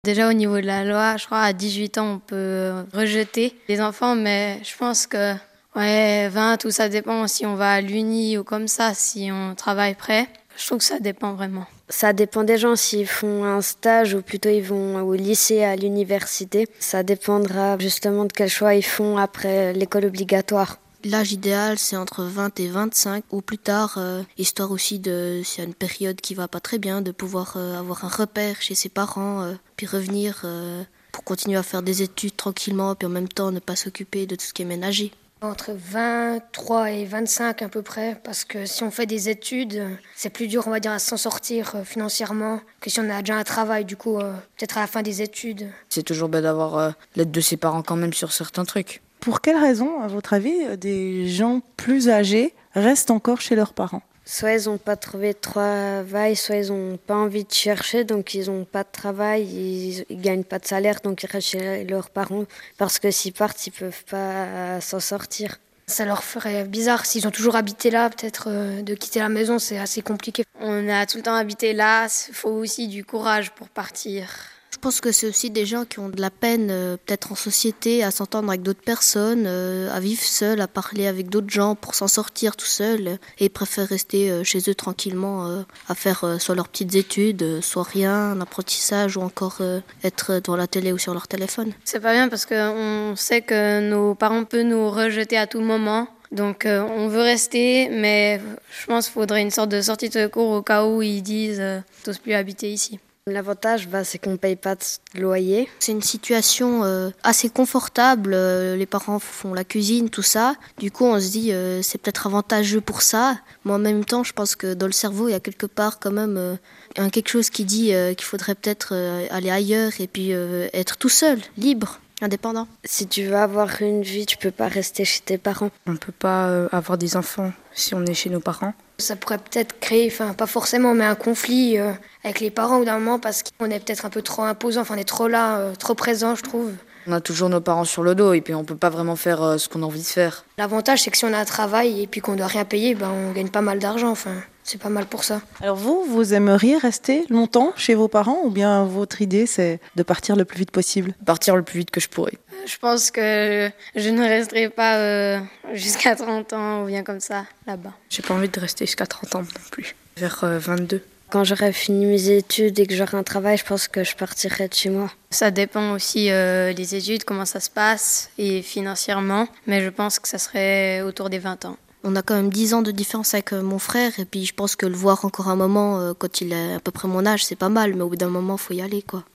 Déjà au niveau de la loi, je crois à 18 ans on peut rejeter les enfants, mais je pense que 20 ou ça dépend si on va à l'uni ou comme ça, si on travaille près. Je trouve que ça dépend vraiment. Ça dépend des gens, s'ils font un stage ou plutôt ils vont au lycée, à l'université. Ça dépendra justement de quel choix ils font après l'école obligatoire. L'âge idéal, c'est entre 20 et 25 ou plus tard, histoire aussi de, s'il y a une période qui va pas très bien, de pouvoir avoir un repère chez ses parents, puis revenir pour continuer à faire des études tranquillement, puis en même temps ne pas s'occuper de tout ce qui est ménager. Entre 23 et 25 à peu près, parce que si on fait des études, c'est plus dur, on va dire, à s'en sortir financièrement que si on a déjà un travail, du coup, peut-être à la fin des études. C'est toujours bien d'avoir l'aide de ses parents quand même sur certains trucs. Pour quelles raisons, à votre avis, des gens plus âgés restent encore chez leurs parents ? Soit ils n'ont pas trouvé de travail, soit ils n'ont pas envie de chercher, donc ils n'ont pas de travail, ils gagnent pas de salaire, donc ils restent chez leurs parents, parce que s'ils partent, ils peuvent pas s'en sortir. Ça leur ferait bizarre s'ils ont toujours habité là, peut-être de quitter la maison, c'est assez compliqué. On a tout le temps habité là, il faut aussi du courage pour partir. Je pense que c'est aussi des gens qui ont de la peine, peut-être en société, à s'entendre avec d'autres personnes, à vivre seuls, à parler avec d'autres gens pour s'en sortir tout seuls, et préfèrent rester chez eux tranquillement, à faire soit leurs petites études, soit rien, un apprentissage, ou encore être devant la télé ou sur leur téléphone. C'est pas bien parce qu'on sait que nos parents peuvent nous rejeter à tout moment. Donc on veut rester, mais je pense qu'il faudrait une sorte de sortie de secours au cas où ils disent « t'oses plus habiter ici ». L'avantage, c'est qu'on ne paye pas de loyer. C'est une situation assez confortable, les parents font la cuisine, tout ça. Du coup, on se dit c'est peut-être avantageux pour ça. Mais en même temps, je pense que dans le cerveau, il y a quelque part quand même quelque chose qui dit qu'il faudrait peut-être aller ailleurs et puis être tout seul, libre, indépendant. Si tu veux avoir une vie, tu peux pas rester chez tes parents. On ne peut pas avoir des enfants si on est chez nos parents. Ça pourrait peut-être créer, pas forcément, mais un conflit avec les parents au bout d'un moment parce qu'on est peut-être un peu trop imposant, on est trop là, trop présent, je trouve. On a toujours nos parents sur le dos et puis on peut pas vraiment faire ce qu'on a envie de faire. L'avantage, c'est que si on a un travail et puis qu'on doit rien payer, on gagne pas mal d'argent, c'est pas mal pour ça. Alors vous aimeriez rester longtemps chez vos parents ou bien votre idée, c'est de partir le plus vite possible ? Partir le plus vite que je pourrais. Je pense que je ne resterai pas jusqu'à 30 ans ou bien comme ça, là-bas. J'ai pas envie de rester jusqu'à 30 ans non plus. Vers 22. Quand j'aurai fini mes études et que j'aurai un travail, je pense que je partirai de chez moi. Ça dépend aussi des études, comment ça se passe et financièrement, mais je pense que ça serait autour des 20 ans. On a quand même 10 ans de différence avec mon frère et puis je pense que le voir encore un moment quand il a à peu près mon âge, c'est pas mal, mais au bout d'un moment, il faut y aller, quoi.